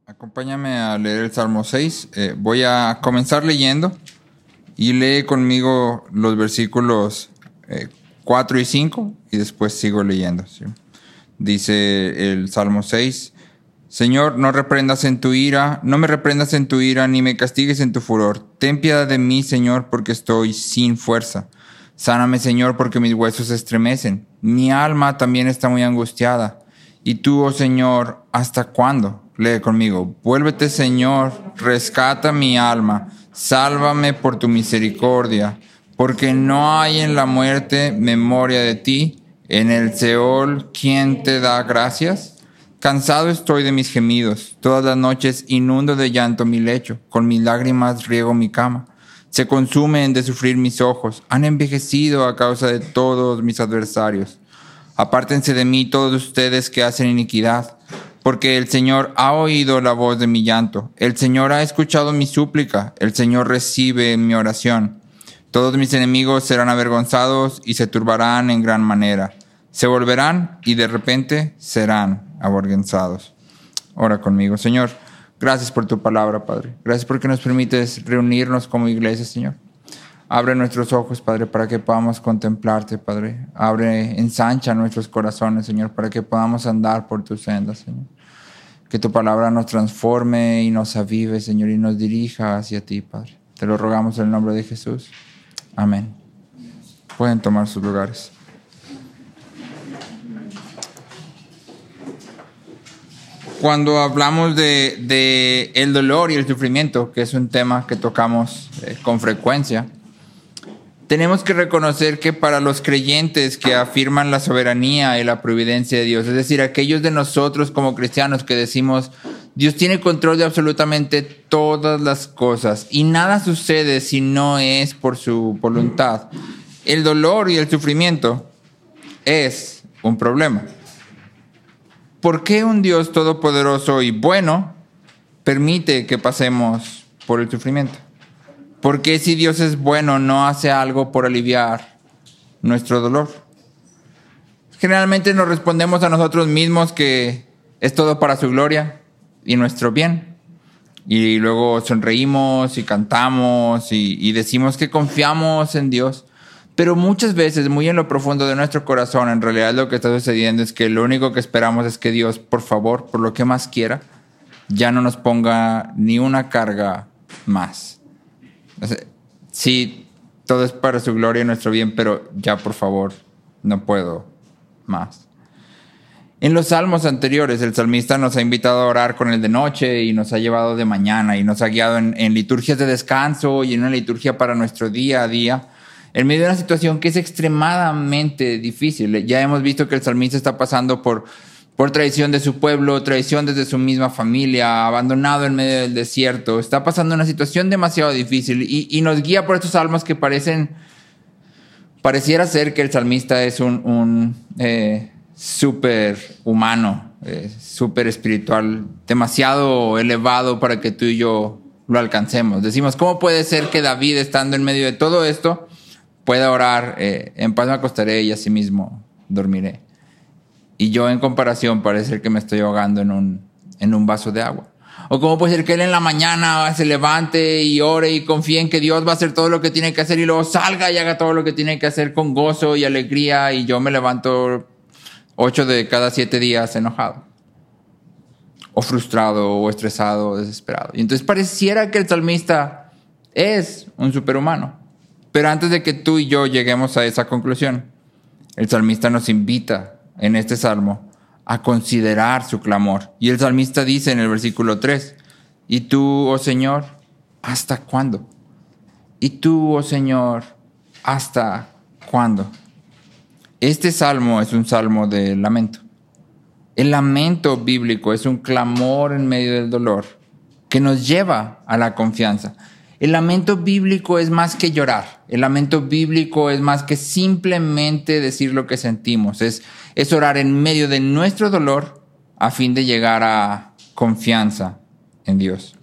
Acompáñame a leer el Salmo 6. Voy a comenzar leyendo y lee conmigo los versículos 4 y 5 y después sigo leyendo. ¿Sí? Dice el Salmo 6: Señor, no me reprendas en tu ira, ni me castigues en tu furor. Ten piedad de mí, Señor, porque estoy sin fuerza. Sáname, Señor, porque mis huesos se estremecen. Mi alma también está muy angustiada. Y tú, oh Señor, ¿hasta cuándo? Lee conmigo. Vuélvete, Señor, rescata mi alma. Sálvame por tu misericordia, porque no hay en la muerte memoria de ti. En el Seol, ¿quién te da gracias? Cansado estoy de mis gemidos. Todas las noches inundo de llanto mi lecho. Con mis lágrimas riego mi cama. Se consumen de sufrir mis ojos. Han envejecido a causa de todos mis adversarios. Apártense de mí todos ustedes que hacen iniquidad, porque el Señor ha oído la voz de mi llanto. El Señor ha escuchado mi súplica. El Señor recibe mi oración. Todos mis enemigos serán avergonzados y se turbarán en gran manera. Se volverán y de repente serán avergonzados. Ora conmigo. Señor, gracias por tu palabra, Padre. Gracias porque nos permites reunirnos como iglesia, Señor. Abre nuestros ojos, Padre, para que podamos contemplarte, Padre. Ensancha nuestros corazones, Señor, para que podamos andar por tus sendas, Señor. Que tu palabra nos transforme y nos avive, Señor, y nos dirija hacia ti, Padre. Te lo rogamos en el nombre de Jesús. Amén. Pueden tomar sus lugares. Cuando hablamos de el dolor y el sufrimiento, que es un tema que tocamos con frecuencia, tenemos que reconocer que para los creyentes que afirman la soberanía y la providencia de Dios, es decir, aquellos de nosotros como cristianos que decimos, Dios tiene control de absolutamente todas las cosas y nada sucede si no es por su voluntad, el dolor y el sufrimiento es un problema. ¿Por qué un Dios todopoderoso y bueno permite que pasemos por el sufrimiento? ¿Por qué si Dios es bueno no hace algo por aliviar nuestro dolor? Generalmente nos respondemos a nosotros mismos que es todo para su gloria y nuestro bien. Y luego sonreímos y cantamos y decimos que confiamos en Dios. Pero muchas veces, muy en lo profundo de nuestro corazón, en realidad lo que está sucediendo es que lo único que esperamos es que Dios, por favor, por lo que más quiera, ya no nos ponga ni una carga más. O sea, sí, todo es para su gloria y nuestro bien, pero ya, por favor, no puedo más. En los salmos anteriores, el salmista nos ha invitado a orar con él de noche y nos ha llevado de mañana y nos ha guiado en liturgias de descanso y en una liturgia para nuestro día a día, en medio de una situación que es extremadamente difícil. Ya hemos visto que el salmista está pasando por traición de su pueblo, traición desde su misma familia, abandonado en medio del desierto. Está pasando una situación demasiado difícil y nos guía por estos salmos que pareciera ser que el salmista es un súper humano, súper espiritual, demasiado elevado para que tú y yo lo alcancemos. Decimos, ¿cómo puede ser que David, estando en medio de todo esto, pueda orar, en paz me acostaré y asimismo dormiré? Y yo, en comparación, parece que me estoy ahogando en un vaso de agua. O cómo puede ser que él en la mañana se levante y ore y confíe en que Dios va a hacer todo lo que tiene que hacer y luego salga y haga todo lo que tiene que hacer con gozo y alegría, y yo me levanto 8 de cada 7 días enojado, o frustrado, o estresado, o desesperado. Y entonces pareciera que el salmista es un superhumano. Pero antes de que tú y yo lleguemos a esa conclusión, el salmista nos invita en este salmo a considerar su clamor. Y el salmista dice en el versículo 3, ¿y tú, oh Señor, hasta cuándo? ¿Y tú, oh Señor, hasta cuándo? Este salmo es un salmo de lamento. El lamento bíblico es un clamor en medio del dolor que nos lleva a la confianza. El lamento bíblico es más que llorar. El lamento bíblico es más que simplemente decir lo que sentimos. Es orar en medio de nuestro dolor a fin de llegar a confianza en Dios.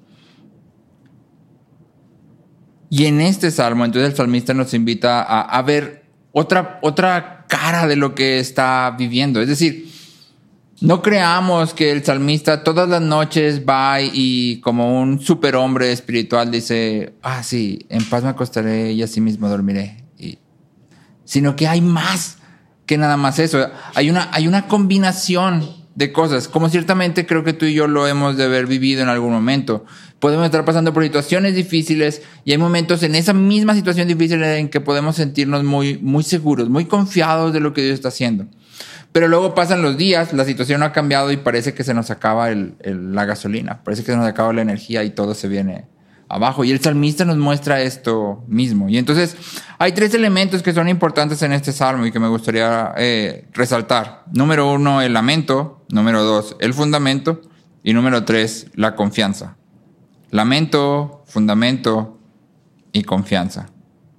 Y en este salmo, entonces el salmista nos invita a ver otra cara de lo que está viviendo. Es decir, No creamos que el salmista todas las noches va y como un superhombre espiritual dice, sí, en paz me acostaré y así mismo dormiré. Sino que hay más que nada más eso. Hay una combinación de cosas, como ciertamente creo que tú y yo lo hemos de haber vivido en algún momento. Podemos estar pasando por situaciones difíciles y hay momentos en esa misma situación difícil en que podemos sentirnos muy, muy seguros, muy confiados de lo que Dios está haciendo. Pero luego pasan los días, la situación ha cambiado y parece que se nos acaba la gasolina, parece que se nos acaba la energía y todo se viene abajo. Y el salmista nos muestra esto mismo. Y entonces hay 3 elementos que son importantes en este salmo y que me gustaría resaltar. Número 1, el lamento. Número 2, el fundamento. Y número 3, la confianza. Lamento, fundamento y confianza.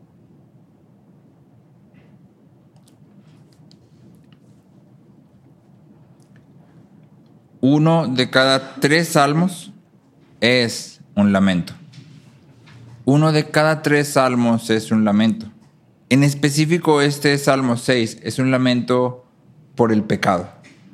Uno de cada 3 salmos es un lamento. Uno de cada 3 salmos es un lamento. En específico, este Salmo 6 es un lamento por el pecado.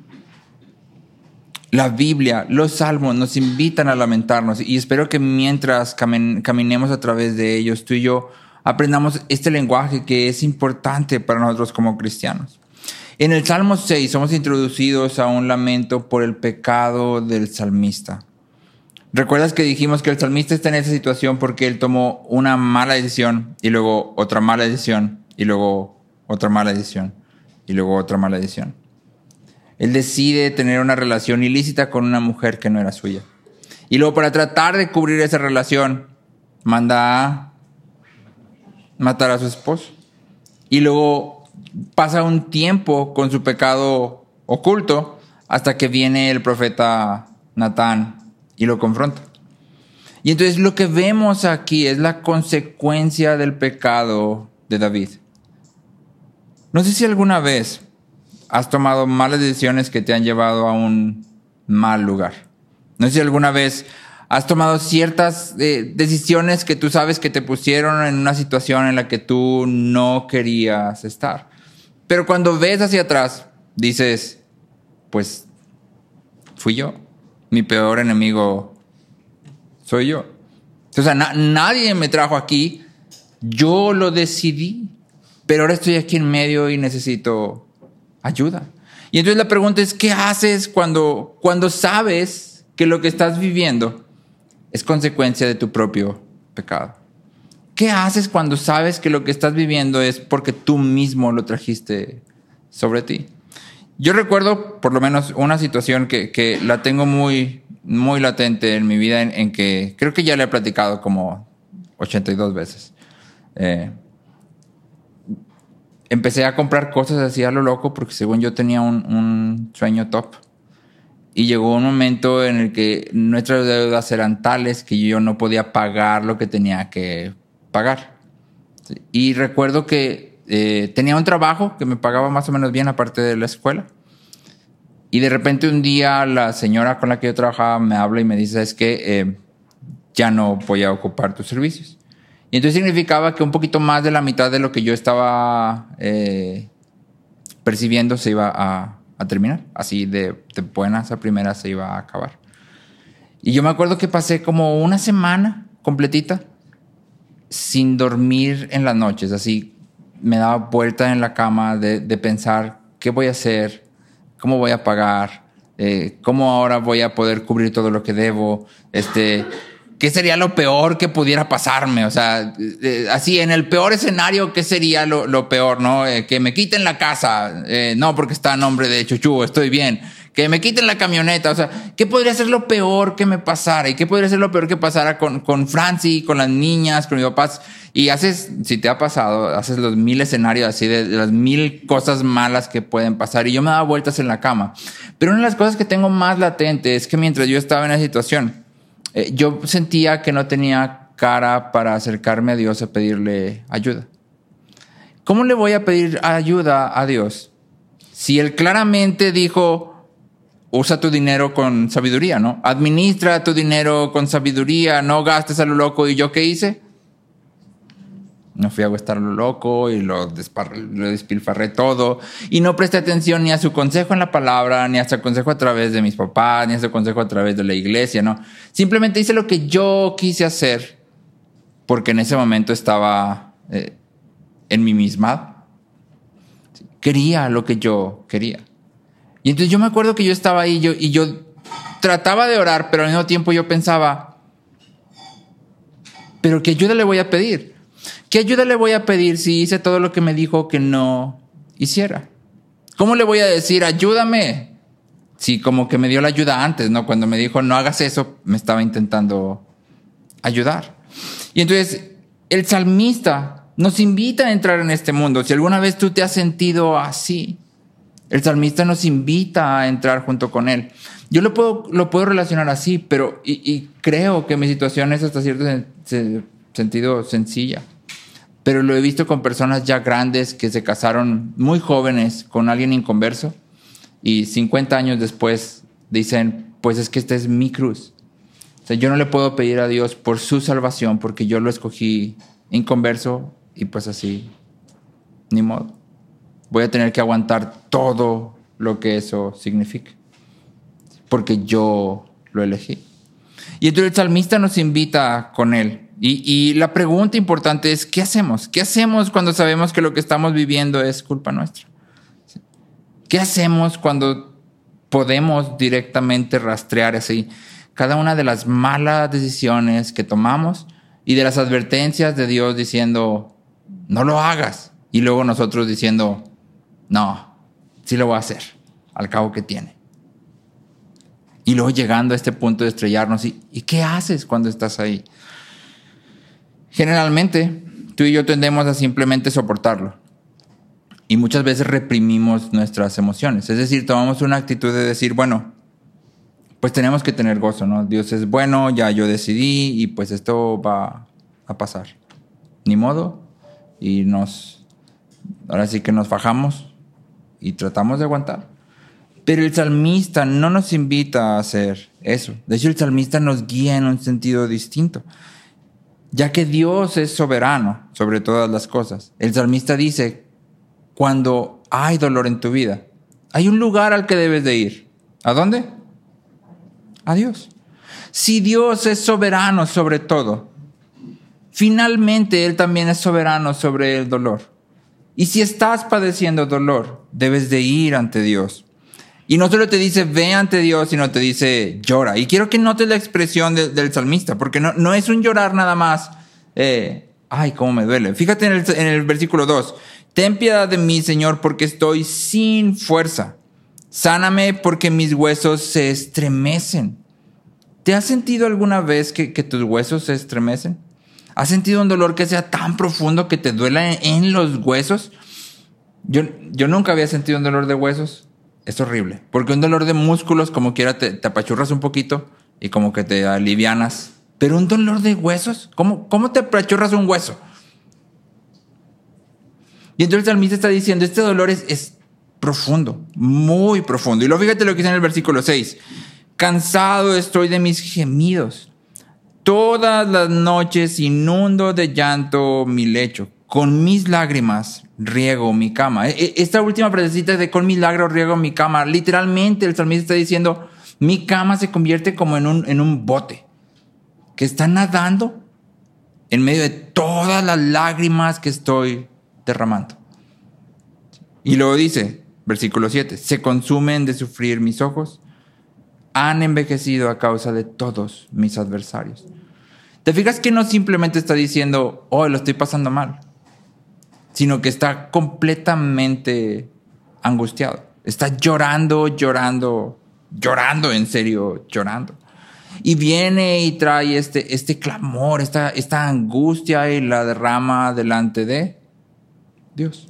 La Biblia, los salmos nos invitan a lamentarnos y espero que mientras caminemos a través de ellos, tú y yo aprendamos este lenguaje que es importante para nosotros como cristianos. En el Salmo 6 somos introducidos a un lamento por el pecado del salmista. ¿Recuerdas que dijimos que el salmista está en esa situación porque él tomó una mala decisión y luego otra mala decisión y luego otra mala decisión y luego otra mala decisión? Él decide tener una relación ilícita con una mujer que no era suya. Y luego para tratar de cubrir esa relación, manda a matar a su esposo. Y luego pasa un tiempo con su pecado oculto hasta que viene el profeta Natán y lo confronta. Y entonces lo que vemos aquí es la consecuencia del pecado de David. No sé si alguna vez has tomado malas decisiones que te han llevado a un mal lugar. No sé si alguna vez has tomado ciertas decisiones que tú sabes que te pusieron en una situación en la que tú no querías estar. Pero cuando ves hacia atrás, dices, pues fui yo. Mi peor enemigo soy yo. O sea, nadie me trajo aquí. Yo lo decidí. Pero ahora estoy aquí en medio y necesito ayuda. Y entonces la pregunta es, ¿qué haces cuando sabes que lo que estás viviendo es consecuencia de tu propio pecado? ¿Qué haces cuando sabes que lo que estás viviendo es porque tú mismo lo trajiste sobre ti? Yo recuerdo por lo menos una situación que la tengo muy, muy latente en mi vida, en que creo que ya le he platicado como 82 veces. Empecé a comprar cosas así a lo loco porque según yo tenía un sueño top. Y llegó un momento en el que nuestras deudas eran tales que yo no podía pagar lo que tenía que pagar. Y recuerdo que tenía un trabajo que me pagaba más o menos bien aparte de la escuela. Y de repente un día la señora con la que yo trabajaba me habla y me dice, es que ya no voy a ocupar tus servicios. Y entonces significaba que un poquito más de la mitad de lo que yo estaba percibiendo se iba a terminar. Así de buenas a primeras se iba a acabar. Y yo me acuerdo que pasé como una semana completita sin dormir en las noches. Así me daba vuelta en la cama de pensar qué voy a hacer, cómo voy a pagar, cómo ahora voy a poder cubrir todo lo que debo, ¿qué sería lo peor que pudiera pasarme? O sea, así en el peor escenario, ¿qué sería lo peor, no? Que me quiten la casa, no, porque está a nombre de Chuchu, estoy bien. Que me quiten la camioneta, o sea, ¿qué podría ser lo peor que me pasara? ¿Y qué podría ser lo peor que pasara con Franci, con las niñas, con mis papás? Y haces, si te ha pasado, haces los 1000 escenarios así de las 1000 cosas malas que pueden pasar. Y yo me daba vueltas en la cama. Pero una de las cosas que tengo más latente es que mientras yo estaba en esa situación, yo sentía que no tenía cara para acercarme a Dios a pedirle ayuda. ¿Cómo le voy a pedir ayuda a Dios si Él claramente dijo, usa tu dinero con sabiduría, ¿no? Administra tu dinero con sabiduría, no gastes a lo loco? ¿Y yo qué hice? No fui a estar loco y lo despilfarré todo. Y no presté atención ni a su consejo en la palabra, ni a su consejo a través de mis papás, ni a su consejo a través de la iglesia, ¿no? Simplemente hice lo que yo quise hacer porque en ese momento estaba en mí misma. Quería lo que yo quería. Y entonces yo me acuerdo que yo estaba ahí y yo trataba de orar, pero al mismo tiempo yo pensaba, ¿pero qué ayuda le voy a pedir? ¿Qué ayuda le voy a pedir si hice todo lo que me dijo que no hiciera? ¿Cómo le voy a decir, ayúdame? Sí, como que me dio la ayuda antes, ¿no? Cuando me dijo, no hagas eso, me estaba intentando ayudar. Y entonces, el salmista nos invita a entrar en este mundo. Si alguna vez tú te has sentido así, el salmista nos invita a entrar junto con él. Yo lo puedo relacionar así, pero y creo que mi situación es hasta cierto sentido sencilla. Pero lo he visto con personas ya grandes que se casaron muy jóvenes con alguien inconverso y 50 años después dicen, pues es que esta es mi cruz. O sea, yo no le puedo pedir a Dios por su salvación porque yo lo escogí inconverso y pues así, ni modo. Voy a tener que aguantar todo lo que eso significa porque yo lo elegí. Y entonces el salmista nos invita con él. Y la pregunta importante es, ¿qué hacemos? ¿Qué hacemos cuando sabemos que lo que estamos viviendo es culpa nuestra? ¿Qué hacemos cuando podemos directamente rastrear así cada una de las malas decisiones que tomamos y de las advertencias de Dios diciendo, no lo hagas? Y luego nosotros diciendo, no, sí lo voy a hacer, al cabo que tiene. Y luego llegando a este punto de estrellarnos, ¿y qué haces cuando estás ahí? Generalmente, tú y yo tendemos a simplemente soportarlo. Y muchas veces reprimimos nuestras emociones. Es decir, tomamos una actitud de decir, bueno, pues tenemos que tener gozo, ¿no? Dios es bueno, ya yo decidí y pues esto va a pasar. Ni modo. Y ahora sí que nos fajamos y tratamos de aguantar. Pero el salmista no nos invita a hacer eso. De hecho, el salmista nos guía en un sentido distinto. Ya que Dios es soberano sobre todas las cosas. El salmista dice, cuando hay dolor en tu vida, hay un lugar al que debes de ir. ¿A dónde? A Dios. Si Dios es soberano sobre todo, finalmente Él también es soberano sobre el dolor. Y si estás padeciendo dolor, debes de ir ante Dios. Y no solo te dice, ve ante Dios, sino te dice, llora. Y quiero que notes la expresión del salmista, porque no es un llorar nada más. Ay, cómo me duele. Fíjate en el versículo 2. Ten piedad de mí, Señor, porque estoy sin fuerza. Sáname porque mis huesos se estremecen. ¿Te has sentido alguna vez que tus huesos se estremecen? ¿Has sentido un dolor que sea tan profundo que te duela en los huesos? Yo nunca había sentido un dolor de huesos. Es horrible, porque un dolor de músculos como quiera te apachurras un poquito y como que te alivianas. Pero un dolor de huesos, ¿cómo te apachurras un hueso? Y entonces el salmista está diciendo, este dolor es profundo, muy profundo. Y luego fíjate lo que dice en el versículo 6. Cansado estoy de mis gemidos. Todas las noches inundo de llanto mi lecho. Con mis lágrimas riego mi cama. Esta última frasecita de con mis lágrimas riego mi cama, literalmente el salmista está diciendo, mi cama se convierte como en un bote que está nadando en medio de todas las lágrimas que estoy derramando. Y luego dice, versículo 7, se consumen de sufrir mis ojos, han envejecido a causa de todos mis adversarios. ¿Te fijas que no simplemente está diciendo, oh, lo estoy pasando mal? Sino que está completamente angustiado. Está llorando, en serio, llorando. Y viene y trae este clamor, esta angustia y la derrama delante de Dios.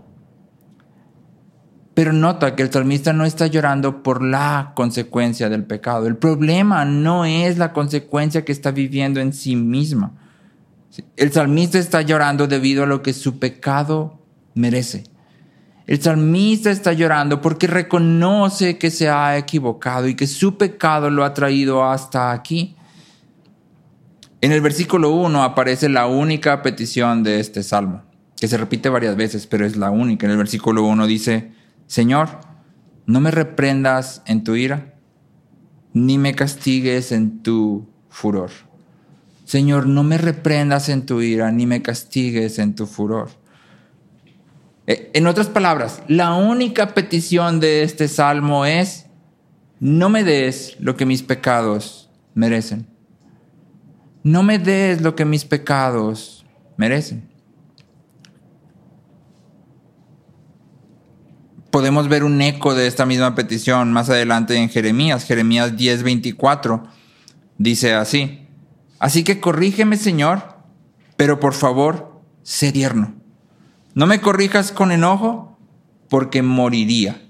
Pero nota que el salmista no está llorando por la consecuencia del pecado. El problema no es la consecuencia que está viviendo en sí misma. El salmista está llorando debido a lo que su pecado merece. El salmista está llorando porque reconoce que se ha equivocado y que su pecado lo ha traído hasta aquí. En el versículo 1 aparece la única petición de este salmo, que se repite varias veces, pero es la única. En el versículo 1 dice: Señor, no me reprendas en tu ira, ni me castigues en tu furor. Señor, no me reprendas en tu ira, ni me castigues en tu furor. En otras palabras, la única petición de este salmo es: no me des lo que mis pecados merecen. No me des lo que mis pecados merecen. Podemos ver un eco de esta misma petición más adelante en Jeremías. Jeremías 10:24 dice así: Así que corrígeme, Señor, pero por favor, sé tierno. No me corrijas con enojo, porque moriría.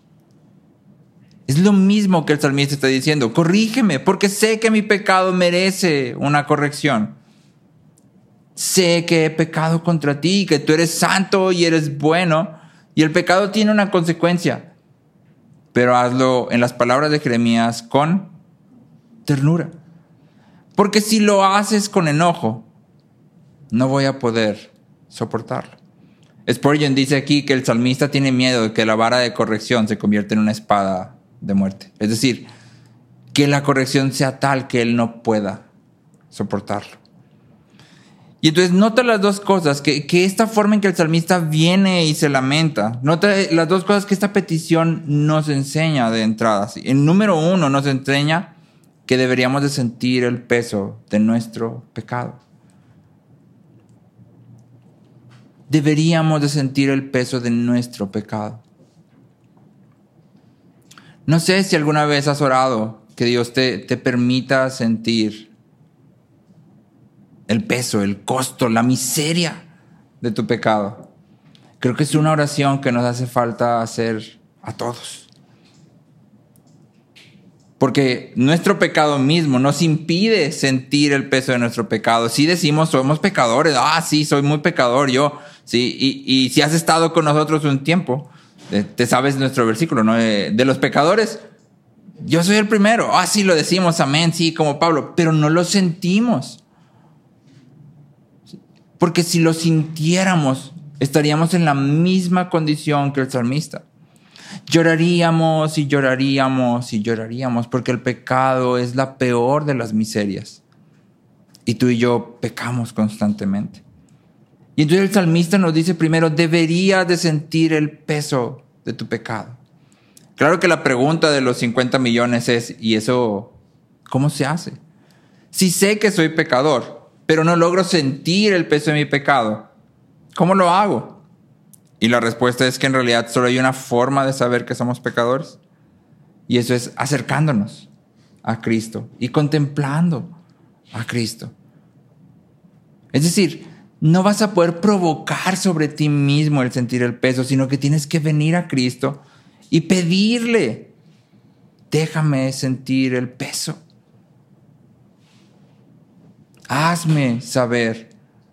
Es lo mismo que el salmista está diciendo: corrígeme, porque sé que mi pecado merece una corrección. Sé que he pecado contra ti, que tú eres santo y eres bueno, y el pecado tiene una consecuencia. Pero hazlo, en las palabras de Jeremías, con ternura. Porque si lo haces con enojo, no voy a poder soportarlo. Spurgeon dice aquí que el salmista tiene miedo de que la vara de corrección se convierta en una espada de muerte. Es decir, que la corrección sea tal que él no pueda soportarlo. Y entonces nota las dos cosas, que esta forma en que el salmista viene y se lamenta, nota las dos cosas que esta petición nos enseña de entrada. En número 1 nos enseña que deberíamos de sentir el peso de nuestro pecado. Deberíamos de sentir el peso de nuestro pecado. No sé si alguna vez has orado que Dios te permita sentir el peso, el costo, la miseria de tu pecado. Creo que es una oración que nos hace falta hacer a todos. Porque nuestro pecado mismo nos impide sentir el peso de nuestro pecado. Si decimos somos pecadores, sí, soy muy pecador yo. Sí, y si has estado con nosotros un tiempo, te sabes nuestro versículo, ¿no? De los pecadores, yo soy el primero. Sí, lo decimos, amén, sí, como Pablo, pero no lo sentimos. Porque si lo sintiéramos, estaríamos en la misma condición que el salmista. Lloraríamos y lloraríamos y lloraríamos, porque el pecado es la peor de las miserias. Y tú y yo pecamos constantemente. Y entonces el salmista nos dice primero: deberías de sentir el peso de tu pecado. Claro que la pregunta de los 50 millones es: ¿y eso cómo se hace? Si sé que soy pecador, pero no logro sentir el peso de mi pecado, ¿cómo lo hago? Y la respuesta es que en realidad solo hay una forma de saber que somos pecadores. Y eso es acercándonos a Cristo y contemplando a Cristo. Es decir, no vas a poder provocar sobre ti mismo el sentir el peso, sino que tienes que venir a Cristo y pedirle: déjame sentir el peso. Hazme saber.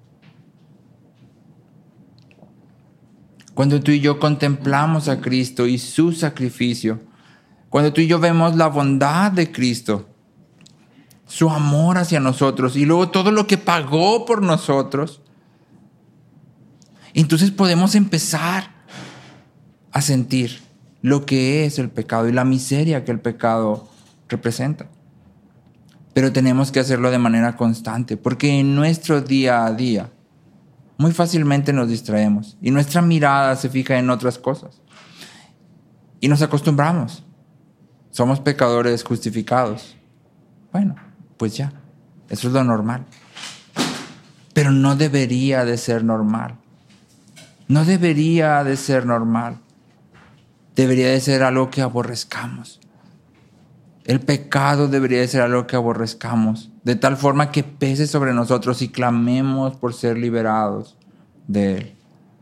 Cuando tú y yo contemplamos a Cristo y su sacrificio, cuando tú y yo vemos la bondad de Cristo, su amor hacia nosotros y luego todo lo que pagó por nosotros, entonces podemos empezar a sentir lo que es el pecado y la miseria que el pecado representa. Pero tenemos que hacerlo de manera constante, porque en nuestro día a día muy fácilmente nos distraemos y nuestra mirada se fija en otras cosas. Y nos acostumbramos. Somos pecadores justificados. Bueno, pues ya, eso es lo normal. Pero no debería de ser normal. No debería de ser normal. Debería de ser algo que aborrezcamos. El pecado debería de ser algo que aborrezcamos, de tal forma que pese sobre nosotros y clamemos por ser liberados de él.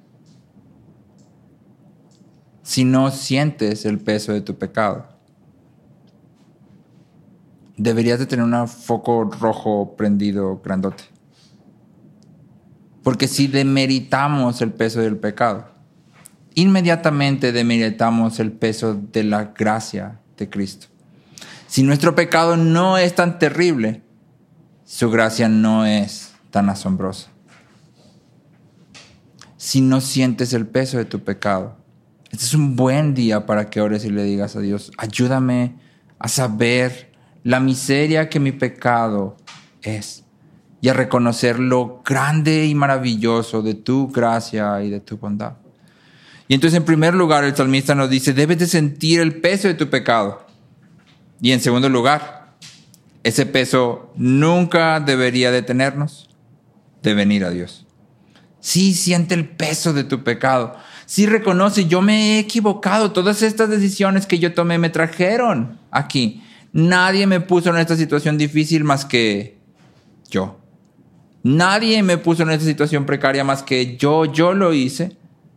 Si no sientes el peso de tu pecado, deberías de tener un foco rojo prendido grandote. Porque si demeritamos el peso del pecado, inmediatamente demeritamos el peso de la gracia de Cristo. Si nuestro pecado no es tan terrible, su gracia no es tan asombrosa. Si no sientes el peso de tu pecado, este es un buen día para que ores y le digas a Dios, ayúdame a saber la miseria que mi pecado es y a reconocer lo grande y maravilloso de tu gracia y de tu bondad. Y entonces, en primer lugar, el salmista nos dice, debes de sentir el peso de tu pecado. Y en segundo lugar, ese peso nunca debería detenernos de venir a Dios. Sí, siente el peso de tu pecado. Sí, reconoce, yo me he equivocado. Todas estas decisiones que yo tomé me trajeron aquí. Nadie me puso en esta situación difícil más que yo. Nadie me puso en esta situación precaria más que yo. Yo lo hice.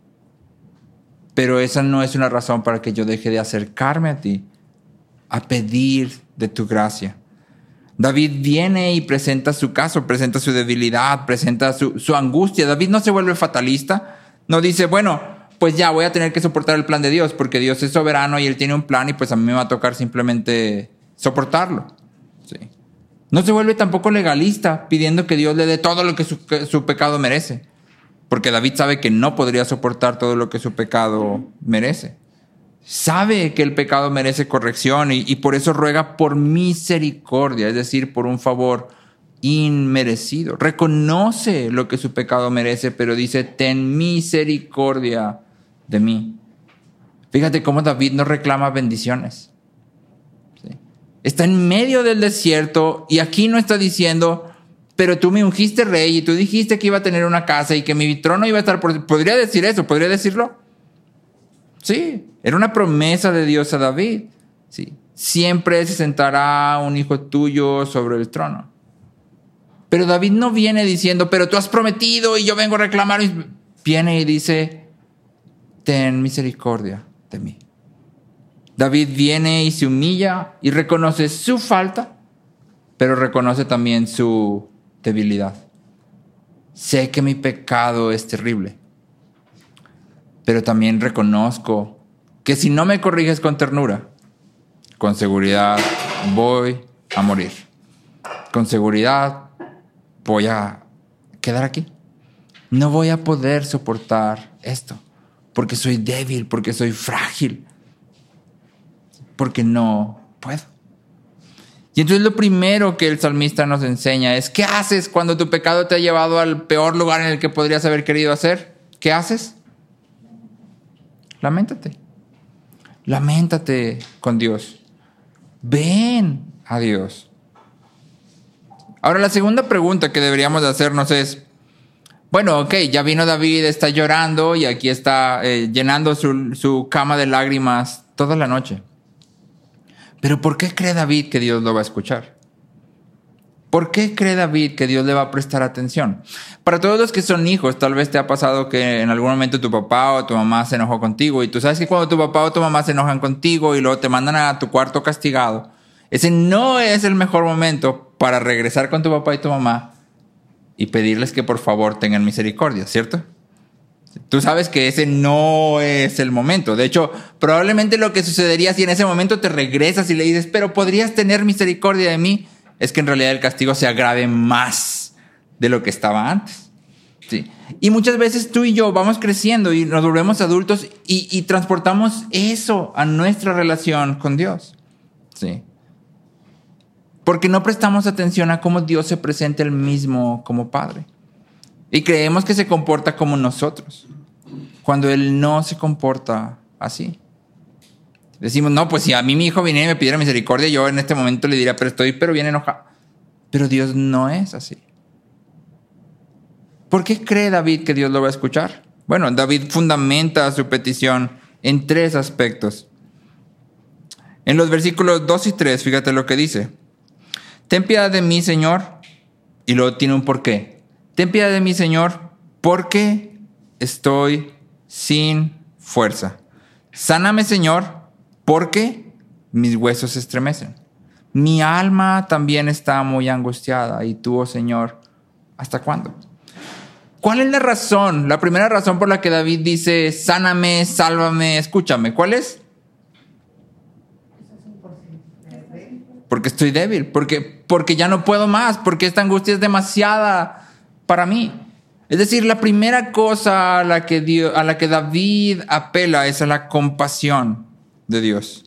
Pero esa no es una razón para que yo deje de acercarme a ti, a pedir de tu gracia. David viene y presenta su caso, presenta su debilidad, presenta su angustia. David no se vuelve fatalista. No dice, bueno, pues ya voy a tener que soportar el plan de Dios porque Dios es soberano y Él tiene un plan y pues a mí me va a tocar simplemente soportarlo. Sí. No se vuelve tampoco legalista pidiendo que Dios le dé todo lo que su pecado merece. Porque David sabe que no podría soportar todo lo que su pecado merece. Sabe que el pecado merece corrección y por eso ruega por misericordia, es decir, por un favor inmerecido. Reconoce lo que su pecado merece, pero dice, ten misericordia de mí. Fíjate cómo David no reclama bendiciones. ¿Sí? Está en medio del desierto y aquí no está diciendo, pero tú me ungiste rey y tú dijiste que iba a tener una casa y que mi trono iba a estar por... ¿Podría decir eso? ¿Podría decirlo? Sí, era una promesa de Dios a David. Sí. Siempre se sentará un hijo tuyo sobre el trono. Pero David no viene diciendo, pero tú has prometido y yo vengo a reclamar. Viene y dice, ten misericordia de mí. David viene y se humilla y reconoce su falta, pero reconoce también su debilidad. Sé que mi pecado es terrible, pero también reconozco que si no me corriges con ternura, con seguridad voy a morir. Con seguridad voy a quedar aquí. No voy a poder soportar esto, porque soy débil, porque soy frágil, porque no puedo. Y entonces lo primero que el salmista nos enseña es, ¿qué haces cuando tu pecado te ha llevado al peor lugar en el que podrías haber querido hacer? ¿Qué haces? Lamentate. Lamentate con Dios. Ven a Dios. Ahora, la segunda pregunta que deberíamos de hacernos es, bueno, ok, ya vino David, está llorando y aquí está llenando su cama de lágrimas toda la noche. Pero ¿por qué cree David que Dios lo va a escuchar? ¿Por qué cree David que Dios le va a prestar atención? Para todos los que son hijos, tal vez te ha pasado que en algún momento tu papá o tu mamá se enojó contigo y tú sabes que cuando tu papá o tu mamá se enojan contigo y luego te mandan a tu cuarto castigado, ese no es el mejor momento para regresar con tu papá y tu mamá y pedirles que por favor tengan misericordia, ¿cierto? Tú sabes que ese no es el momento. De hecho, probablemente lo que sucedería si en ese momento te regresas y le dices, pero podrías tener misericordia de mí, es que en realidad el castigo se agrave más de lo que estaba antes. Sí. Y muchas veces tú y yo vamos creciendo y nos volvemos adultos y transportamos eso a nuestra relación con Dios. Sí. Porque no prestamos atención a cómo Dios se presenta él mismo como Padre. Y creemos que se comporta como nosotros, cuando Él no se comporta así. Decimos, no, pues si a mí mi hijo viniera y me pidiera misericordia, yo en este momento le diría, pero estoy bien enojado. Pero Dios no es así. ¿Por qué cree David que Dios lo va a escuchar? Bueno, David fundamenta su petición en 3 aspectos. En los versículos 2 y 3, fíjate lo que dice. Ten piedad de mí, Señor. Y luego tiene un porqué. Ten piedad de mí, Señor, porque estoy sin fuerza. Sáname, Señor, porque mis huesos se estremecen. Mi alma también está muy angustiada. Y tú, oh Señor, ¿hasta cuándo? ¿Cuál es la razón? La primera razón por la que David dice, sáname, sálvame, escúchame. ¿Cuál es? porque estoy débil, porque ya no puedo más, porque esta angustia es demasiada para mí. Es decir, la primera cosa a la que David apela es a la compasión de Dios.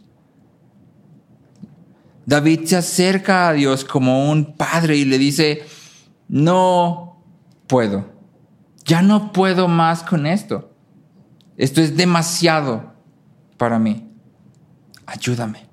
David se acerca a Dios como un padre y le dice, no puedo, ya no puedo más con esto. Esto es demasiado para mí. Ayúdame.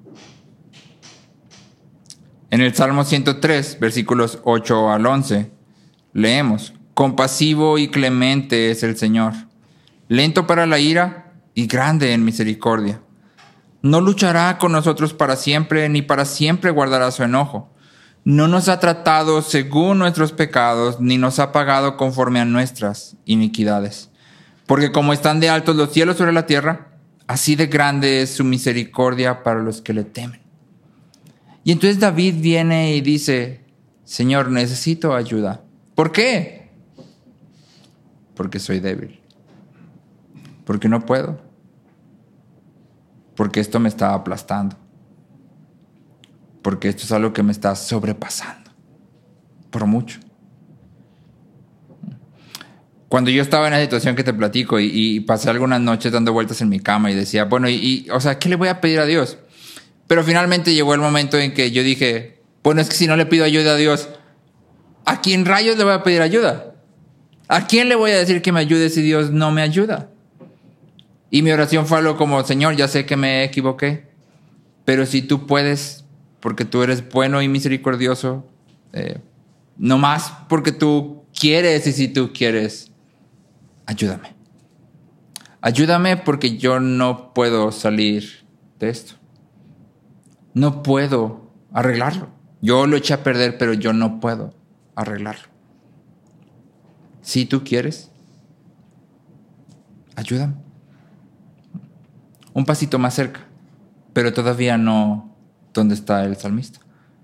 En el Salmo 103, versículos 8 al 11, leemos, compasivo y clemente es el Señor, lento para la ira y grande en misericordia. No luchará con nosotros para siempre, ni para siempre guardará su enojo. No nos ha tratado según nuestros pecados, ni nos ha pagado conforme a nuestras iniquidades. Porque como están de altos los cielos sobre la tierra, así de grande es su misericordia para los que le temen. Y entonces David viene y dice, Señor, necesito ayuda. ¿Por qué? Porque soy débil. Porque no puedo. Porque esto me está aplastando. Porque esto es algo que me está sobrepasando. Por mucho. Cuando yo estaba en la situación que te platico y pasé algunas noches dando vueltas en mi cama y decía, bueno, o sea, ¿qué le voy a pedir a Dios? Pero finalmente llegó el momento en que yo dije, bueno, es que si no le pido ayuda a Dios, ¿a quién rayos le voy a pedir ayuda? ¿A quién le voy a decir que me ayude si Dios no me ayuda? Y mi oración fue algo como, Señor, ya sé que me equivoqué, pero si tú puedes, porque tú eres bueno y misericordioso, no más porque tú quieres y si tú quieres, ayúdame. Ayúdame porque yo no puedo salir de esto. No puedo arreglarlo. Yo lo eché a perder, pero yo no puedo arreglarlo. Si tú quieres, ayúdame. Un pasito más cerca, pero todavía no donde está el salmista.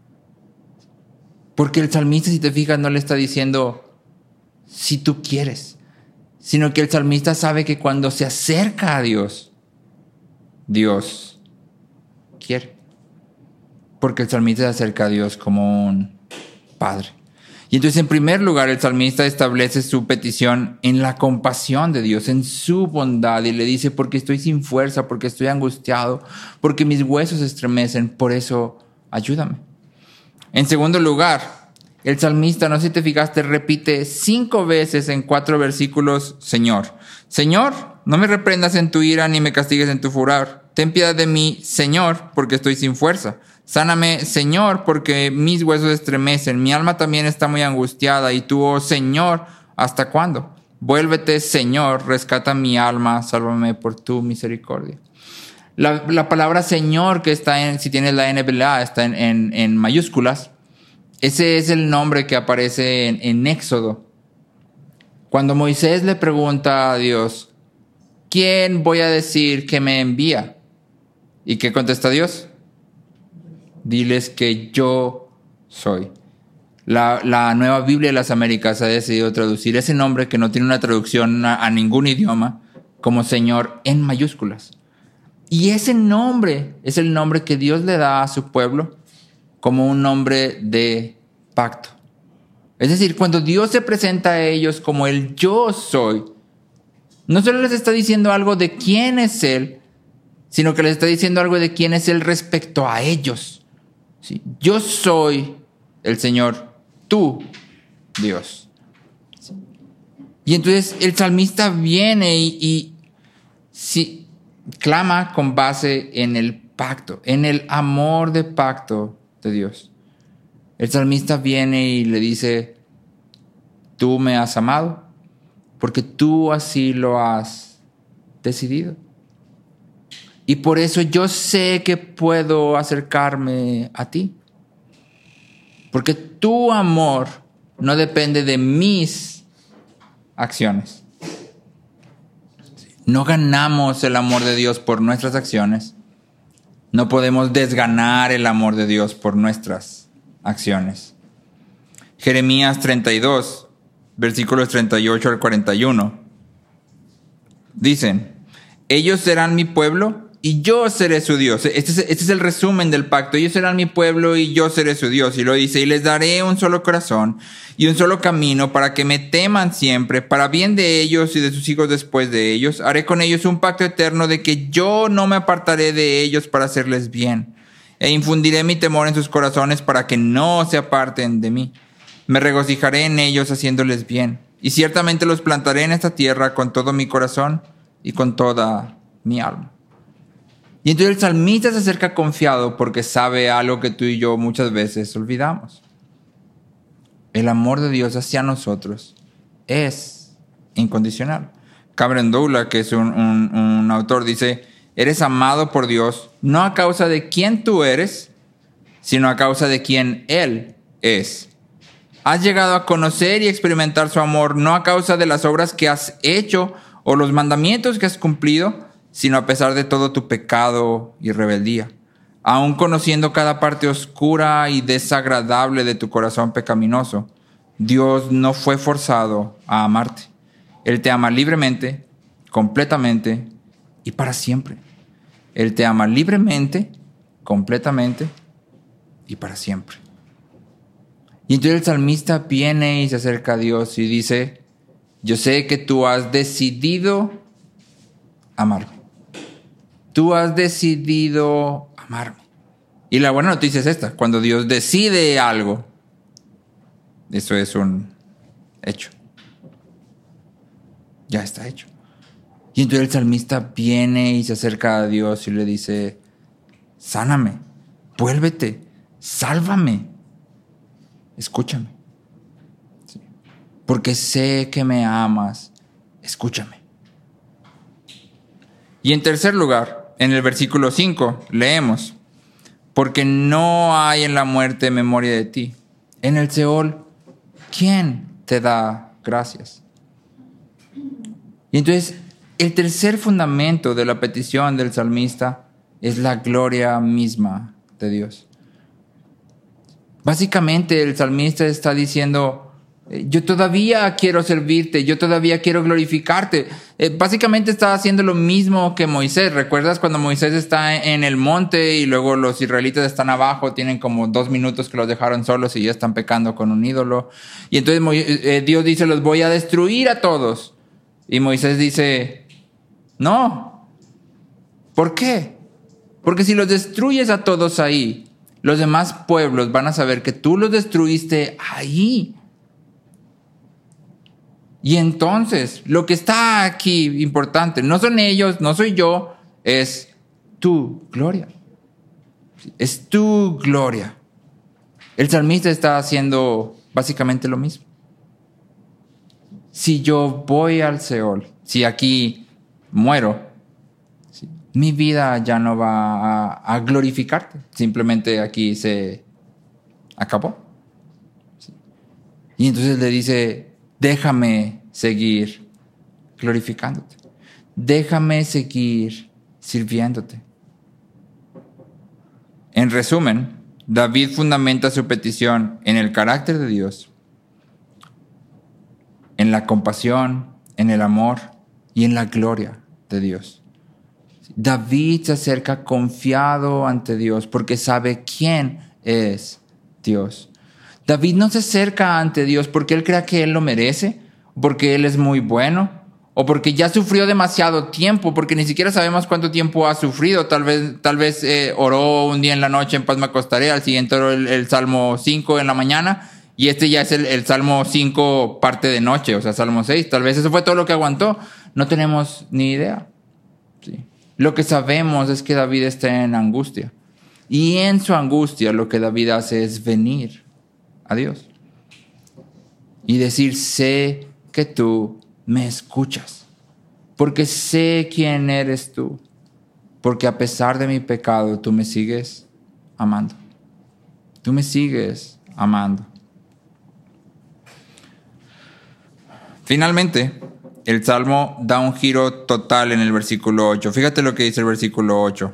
Porque el salmista, si te fijas, no le está diciendo si tú quieres, sino que el salmista sabe que cuando se acerca a Dios, Dios quiere. Porque el salmista se acerca a Dios como un padre. Y entonces, en primer lugar, el salmista establece su petición en la compasión de Dios, en su bondad, y le dice, porque estoy sin fuerza, porque estoy angustiado, porque mis huesos se estremecen, por eso ayúdame. En segundo lugar, el salmista, no sé si te fijaste, repite 5 veces en 4 versículos, Señor. Señor, no me reprendas en tu ira, ni me castigues en tu furor. Ten piedad de mí, Señor, porque estoy sin fuerza. Sáname, Señor, porque mis huesos estremecen. Mi alma también está muy angustiada. Y tú, oh Señor, ¿hasta cuándo? Vuélvete, Señor, rescata mi alma, sálvame por tu misericordia. La palabra Señor, que está si tienes la NBLA, está en mayúsculas. Ese es el nombre que aparece en Éxodo. Cuando Moisés le pregunta a Dios, ¿quién voy a decir que me envía? ¿Y qué contesta Dios? Diles que yo soy. La Nueva Biblia de las Américas ha decidido traducir ese nombre que no tiene una traducción a ningún idioma como Señor en mayúsculas. Y ese nombre es el nombre que Dios le da a su pueblo como un nombre de pacto. Es decir, cuando Dios se presenta a ellos como el yo soy, no solo les está diciendo algo de quién es Él, sino que les está diciendo algo de quién es Él respecto a ellos. ¿Sí? Yo soy el Señor, tú, Dios. ¿Sí? Y entonces el salmista viene y clama con base en el pacto, en el amor de pacto de Dios. El salmista viene y le dice, tú me has amado porque tú así lo has decidido. Y por eso yo sé que puedo acercarme a ti. Porque tu amor no depende de mis acciones. No ganamos el amor de Dios por nuestras acciones. No podemos desganar el amor de Dios por nuestras acciones. Jeremías 32, versículos 38 al 41. Dicen, ellos serán mi pueblo y yo seré su Dios. Este es el resumen del pacto. Ellos serán mi pueblo y yo seré su Dios. Y lo dice, y les daré un solo corazón y un solo camino para que me teman siempre, para bien de ellos y de sus hijos después de ellos. Haré con ellos un pacto eterno de que yo no me apartaré de ellos para hacerles bien. E infundiré mi temor en sus corazones para que no se aparten de mí. Me regocijaré en ellos haciéndoles bien. Y ciertamente los plantaré en esta tierra con todo mi corazón y con toda mi alma. Y entonces el salmista se acerca confiado porque sabe algo que tú y yo muchas veces olvidamos. El amor de Dios hacia nosotros es incondicional. Cameron Douglas, que es un autor, dice, eres amado por Dios no a causa de quién tú eres, sino a causa de quién Él es. Has llegado a conocer y experimentar su amor no a causa de las obras que has hecho o los mandamientos que has cumplido, sino a pesar de todo tu pecado y rebeldía. Aún conociendo cada parte oscura y desagradable de tu corazón pecaminoso, Dios no fue forzado a amarte. Él te ama libremente, completamente y para siempre. Él te ama libremente, completamente y para siempre. Y entonces el salmista viene y se acerca a Dios y dice, yo sé que tú has decidido amarme. Tú has decidido amarme. Y la buena noticia es esta, cuando Dios decide algo, eso es un hecho. Ya está hecho. Y entonces el salmista viene y se acerca a Dios y le dice, sáname, vuélvete, sálvame. Escúchame. Sí. Porque sé que me amas. Escúchame. Y en tercer lugar, en el versículo 5, leemos, porque no hay en la muerte memoria de ti. En el Seol, ¿quién te da gracias? Y entonces, el tercer fundamento de la petición del salmista es la gloria misma de Dios. Básicamente el salmista está diciendo, yo todavía quiero servirte, yo todavía quiero glorificarte. Básicamente está haciendo lo mismo que Moisés. ¿Recuerdas cuando Moisés está en el monte y luego los israelitas están abajo, tienen como 2 minutos que los dejaron solos y ya están pecando con un ídolo? Y entonces Dios dice, los voy a destruir a todos. Y Moisés dice, no. ¿Por qué? Porque si los destruyes a todos ahí, los demás pueblos van a saber que tú los destruiste ahí. Y entonces, lo que está aquí importante, no son ellos, no soy yo, es tu gloria. Es tu gloria. El salmista está haciendo básicamente lo mismo. Si yo voy al Seol, si aquí muero, mi vida ya no va a glorificarte. Simplemente aquí se acabó. Y entonces le dice, déjame seguir glorificándote. Déjame seguir sirviéndote. En resumen, David fundamenta su petición en el carácter de Dios, en la compasión, en el amor y en la gloria de Dios. David se acerca confiado ante Dios porque sabe quién es Dios. David no se acerca ante Dios porque él cree que él lo merece, porque él es muy bueno, o porque ya sufrió demasiado tiempo, porque ni siquiera sabemos cuánto tiempo ha sufrido. Tal vez oró un día en la noche, en paz me acostaré, al siguiente oró el Salmo 5 en la mañana, y este ya es el Salmo 5 parte de noche, o sea, Salmo 6. Tal vez eso fue todo lo que aguantó. No tenemos ni idea. Sí. Lo que sabemos es que David está en angustia. Y en su angustia lo que David hace es venir a Dios y decir, sé que tú me escuchas, porque sé quién eres tú, porque a pesar de mi pecado tú me sigues amando. Tú me sigues amando. Finalmente, el Salmo da un giro total en el versículo 8. Fíjate lo que dice el versículo 8.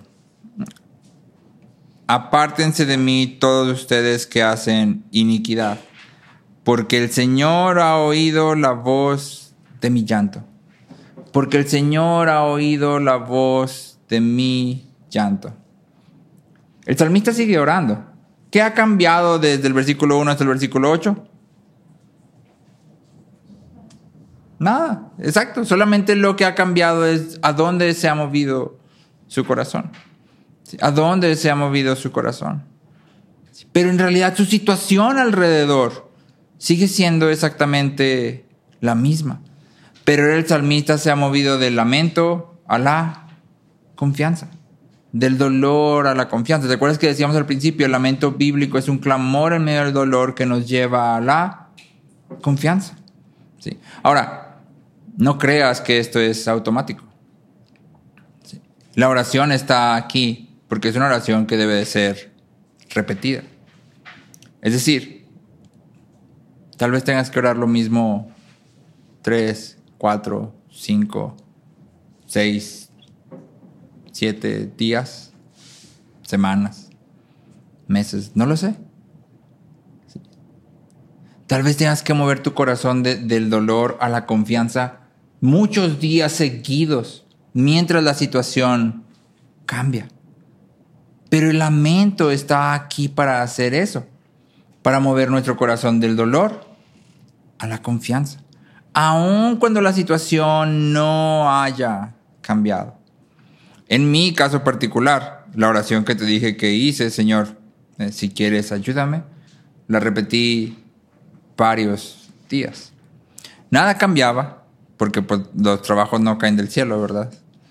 Apártense de mí todos ustedes que hacen iniquidad, porque el Señor ha oído la voz de mi llanto. Porque el Señor ha oído la voz de mi llanto. El salmista sigue orando. ¿Qué ha cambiado desde el versículo 1 hasta el versículo 8? Nada, exacto. Solamente lo que ha cambiado es a dónde se ha movido su corazón. ¿Sí? ¿A dónde se ha movido su corazón? ¿Sí? Pero en realidad su situación alrededor sigue siendo exactamente la misma. Pero el salmista se ha movido del lamento a la confianza. Del dolor a la confianza. ¿Te acuerdas que decíamos al principio? El lamento bíblico es un clamor en medio del dolor que nos lleva a la confianza. ¿Sí? Ahora, no creas que esto es automático. ¿Sí? La oración está aquí porque es una oración que debe de ser repetida. Es decir, tal vez tengas que orar lo mismo 3, 4, 5, 6, 7 días, semanas, meses, no lo sé. Sí. Tal vez tengas que mover tu corazón del dolor a la confianza muchos días seguidos mientras la situación cambia. Pero el lamento está aquí para hacer eso, para mover nuestro corazón del dolor a la confianza, aun cuando la situación no haya cambiado. En mi caso particular, la oración que te dije que hice, Señor, si quieres ayúdame, la repetí varios días. Nada cambiaba, porque pues, los trabajos no caen del cielo, ¿verdad?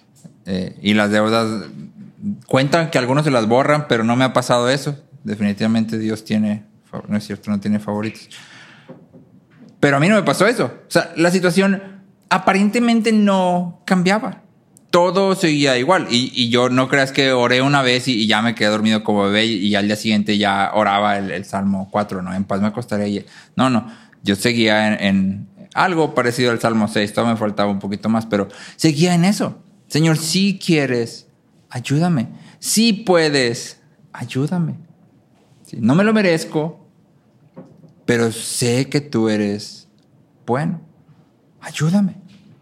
Y las deudas cuentan que algunos se las borran, pero no me ha pasado eso. Definitivamente Dios tiene, no es cierto, no tiene favoritos. Pero a mí no me pasó eso. O sea, la situación aparentemente no cambiaba. Todo seguía igual. Y yo no creas que oré una vez y ya me quedé dormido como bebé y al día siguiente ya oraba el Salmo 4, ¿no? En paz me acostaré. No. Yo seguía en algo parecido al Salmo 6. Todavía me faltaba un poquito más, pero seguía en eso. Señor, si quieres, ayúdame. Si puedes, ayúdame. ¿Sí? No me lo merezco, pero sé que tú eres bueno. Ayúdame.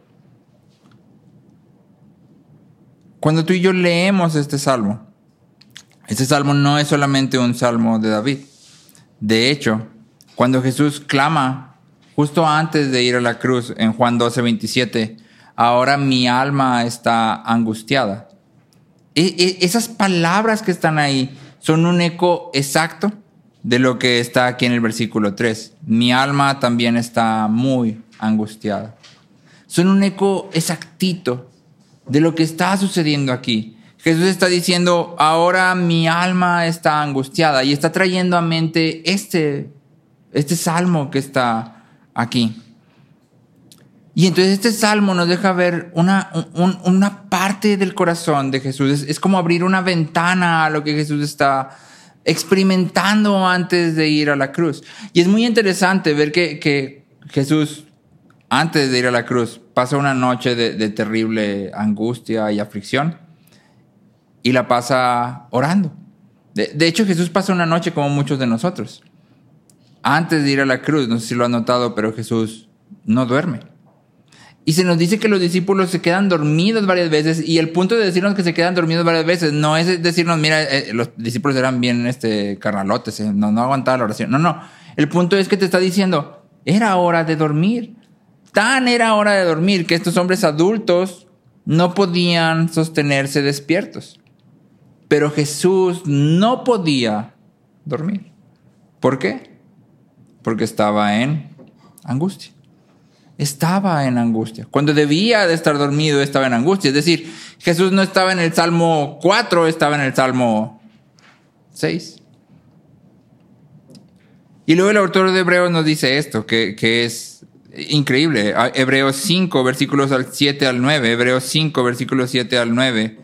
Cuando tú y yo leemos este salmo no es solamente un salmo de David. De hecho, cuando Jesús clama justo antes de ir a la cruz en Juan 12:27, ahora mi alma está angustiada. Esas palabras que están ahí son un eco exacto de lo que está aquí en el versículo 3. Mi alma también está muy angustiada. Son un eco exactito de lo que está sucediendo aquí. Jesús está diciendo, ahora mi alma está angustiada, y está trayendo a mente este salmo que está aquí. Y entonces este salmo nos deja ver una parte del corazón de Jesús. Es como abrir una ventana a lo que Jesús está experimentando antes de ir a la cruz. Y es muy interesante ver que Jesús, antes de ir a la cruz, pasa una noche de terrible angustia y aflicción y la pasa orando. De hecho, Jesús pasa una noche como muchos de nosotros. Antes de ir a la cruz, no sé si lo han notado, pero Jesús no duerme. Y se nos dice que los discípulos se quedan dormidos varias veces, y el punto de decirnos que se quedan dormidos varias veces no es decirnos, mira, los discípulos eran bien carnalotes, no aguantaba la oración. No. El punto es que te está diciendo, era hora de dormir. Tan era hora de dormir que estos hombres adultos no podían sostenerse despiertos. Pero Jesús no podía dormir. ¿Por qué? Porque estaba en angustia. Estaba en angustia. Cuando debía de estar dormido, estaba en angustia. Es decir, Jesús no estaba en el Salmo 4, estaba en el Salmo 6. Y luego el autor de Hebreos nos dice esto, que es increíble. Hebreos 5, versículos 7 al 9. Hebreos 5, versículos 7 al 9.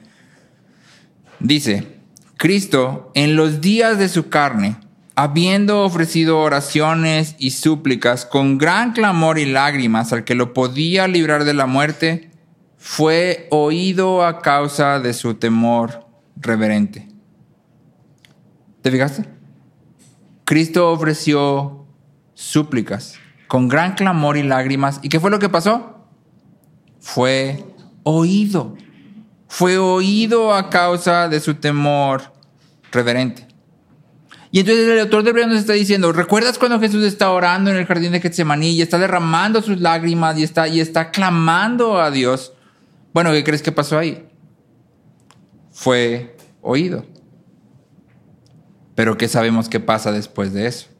Dice, Cristo en los días de su carne, habiendo ofrecido oraciones y súplicas con gran clamor y lágrimas al que lo podía librar de la muerte, fue oído a causa de su temor reverente. ¿Te fijaste? Cristo ofreció súplicas con gran clamor y lágrimas. ¿Y qué fue lo que pasó? Fue oído. Fue oído a causa de su temor reverente. Y entonces el autor de Hebreos nos está diciendo, ¿recuerdas cuando Jesús está orando en el jardín de Getsemaní y está derramando sus lágrimas y está clamando a Dios? Bueno, ¿qué crees que pasó ahí? Fue oído. Pero ¿qué sabemos que pasa después de eso?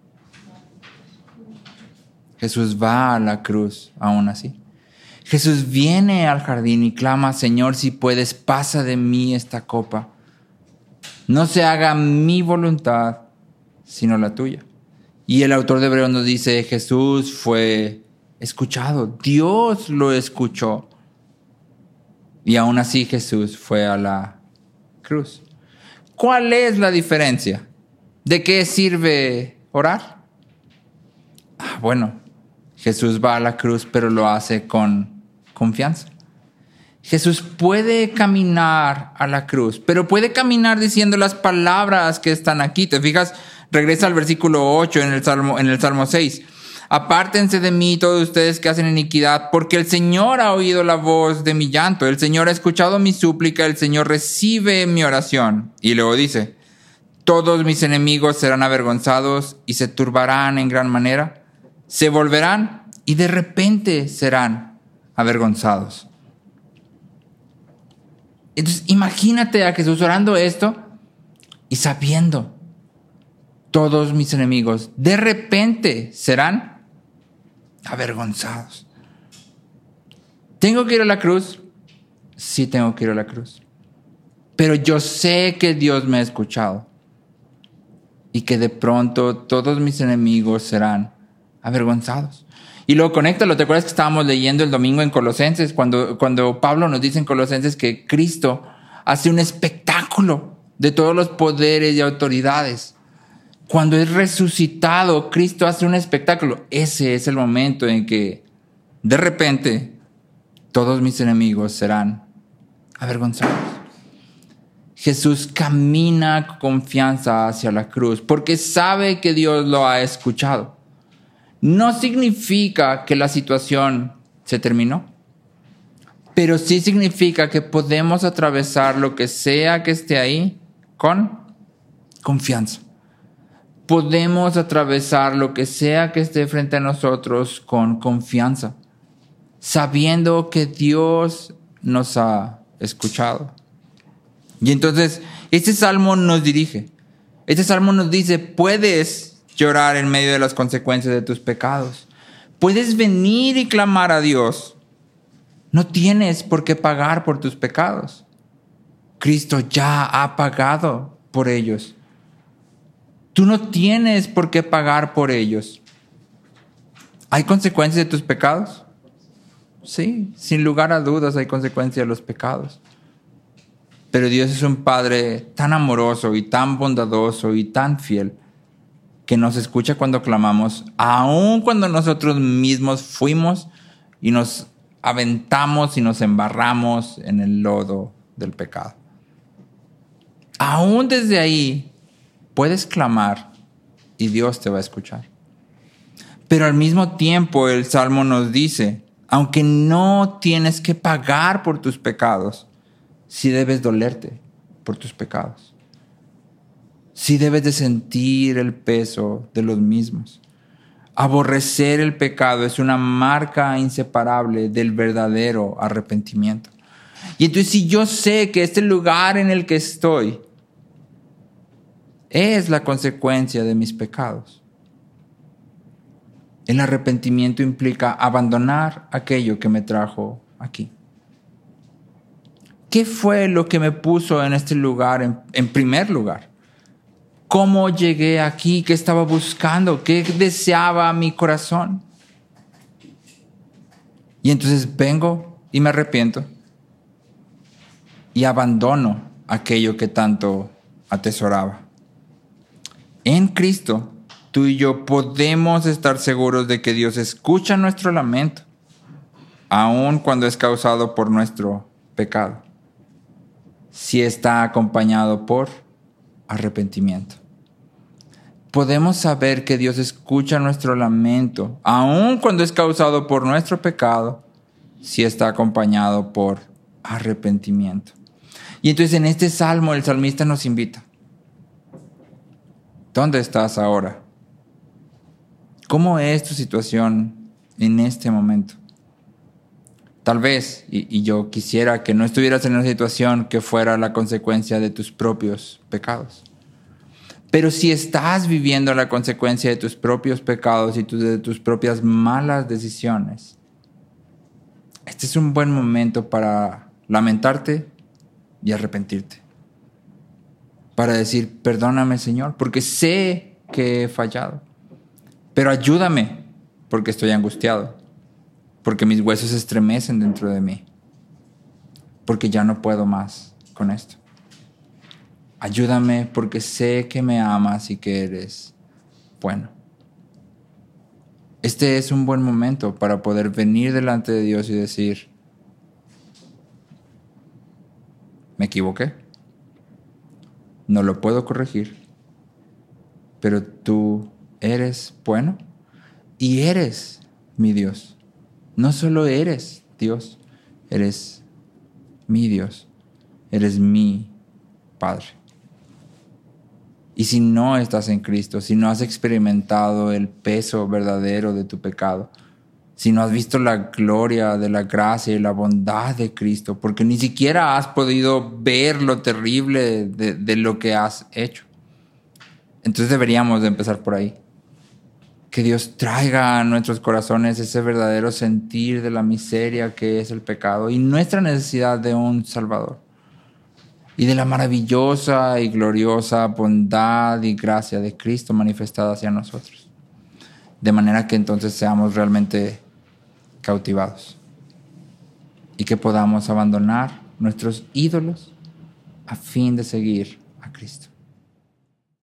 Jesús va a la cruz aún así. Jesús viene al jardín y clama, Señor, si puedes, pasa de mí esta copa. No se haga mi voluntad, sino la tuya. Y el autor de Hebreos nos dice, Jesús fue escuchado. Dios lo escuchó. Y aún así Jesús fue a la cruz. ¿Cuál es la diferencia? ¿De qué sirve orar? Bueno, Jesús va a la cruz, pero lo hace con confianza. Jesús puede caminar a la cruz, pero puede caminar diciendo las palabras que están aquí. ¿Te fijas? Regresa al versículo 8 en el Salmo 6. Apártense de mí todos ustedes que hacen iniquidad, porque el Señor ha oído la voz de mi llanto. El Señor ha escuchado mi súplica, el Señor recibe mi oración. Y luego dice, todos mis enemigos serán avergonzados y se turbarán en gran manera. Se volverán y de repente serán avergonzados. Entonces, imagínate a Jesús orando esto y sabiendo, todos mis enemigos de repente serán avergonzados. ¿Tengo que ir a la cruz? Sí, tengo que ir a la cruz. Pero yo sé que Dios me ha escuchado y que de pronto todos mis enemigos serán avergonzados. Y luego conéctalo. ¿Te acuerdas que estábamos leyendo el domingo en Colosenses? Cuando Pablo nos dice en Colosenses que Cristo hace un espectáculo de todos los poderes y autoridades. Cuando es resucitado, Cristo hace un espectáculo. Ese es el momento en que de repente todos mis enemigos serán avergonzados. Jesús camina con confianza hacia la cruz porque sabe que Dios lo ha escuchado. No significa que la situación se terminó, pero sí significa que podemos atravesar lo que sea que esté ahí con confianza. Podemos atravesar lo que sea que esté frente a nosotros con confianza, sabiendo que Dios nos ha escuchado. Y entonces, este salmo nos dirige. Este salmo nos dice, puedes llorar en medio de las consecuencias de tus pecados. Puedes venir y clamar a Dios. No tienes por qué pagar por tus pecados. Cristo ya ha pagado por ellos. Tú no tienes por qué pagar por ellos. ¿Hay consecuencias de tus pecados? Sí, sin lugar a dudas hay consecuencias de los pecados. Pero Dios es un Padre tan amoroso y tan bondadoso y tan fiel que nos escucha cuando clamamos, aun cuando nosotros mismos fuimos y nos aventamos y nos embarramos en el lodo del pecado. Aún desde ahí puedes clamar y Dios te va a escuchar. Pero al mismo tiempo el Salmo nos dice, aunque no tienes que pagar por tus pecados, sí debes dolerte por tus pecados. Sí debes de sentir el peso de los mismos. Aborrecer el pecado es una marca inseparable del verdadero arrepentimiento. Y entonces si yo sé que este lugar en el que estoy es la consecuencia de mis pecados, el arrepentimiento implica abandonar aquello que me trajo aquí. ¿Qué fue lo que me puso en este lugar en primer lugar? ¿Cómo llegué aquí? ¿Qué estaba buscando? ¿Qué deseaba mi corazón? Y entonces vengo y me arrepiento y abandono aquello que tanto atesoraba. En Cristo, tú y yo podemos estar seguros de que Dios escucha nuestro lamento, aun cuando es causado por nuestro pecado, si está acompañado por arrepentimiento. Podemos saber que Dios escucha nuestro lamento, aun cuando es causado por nuestro pecado, si está acompañado por arrepentimiento. Y entonces en este salmo el salmista nos invita. ¿Dónde estás ahora? ¿Cómo es tu situación en este momento? Tal vez, y yo quisiera que no estuvieras en una situación que fuera la consecuencia de tus propios pecados. Pero si estás viviendo la consecuencia de tus propios pecados y de tus propias malas decisiones, este es un buen momento para lamentarte y arrepentirte. Para decir, perdóname, Señor, porque sé que he fallado. Pero ayúdame, porque estoy angustiado. Porque mis huesos se estremecen dentro de mí. Porque ya no puedo más con esto. Ayúdame porque sé que me amas y que eres bueno. Este es un buen momento para poder venir delante de Dios y decir, me equivoqué. No lo puedo corregir. Pero tú eres bueno y eres mi Dios. No solo eres Dios, eres mi Dios, eres mi Padre. Y si no estás en Cristo, si no has experimentado el peso verdadero de tu pecado, si no has visto la gloria de la gracia y la bondad de Cristo, porque ni siquiera has podido ver lo terrible de lo que has hecho, entonces deberíamos de empezar por ahí. Que Dios traiga a nuestros corazones ese verdadero sentir de la miseria que es el pecado y nuestra necesidad de un Salvador. Y de la maravillosa y gloriosa bondad y gracia de Cristo manifestada hacia nosotros. De manera que entonces seamos realmente cautivados. Y que podamos abandonar nuestros ídolos a fin de seguir a Cristo.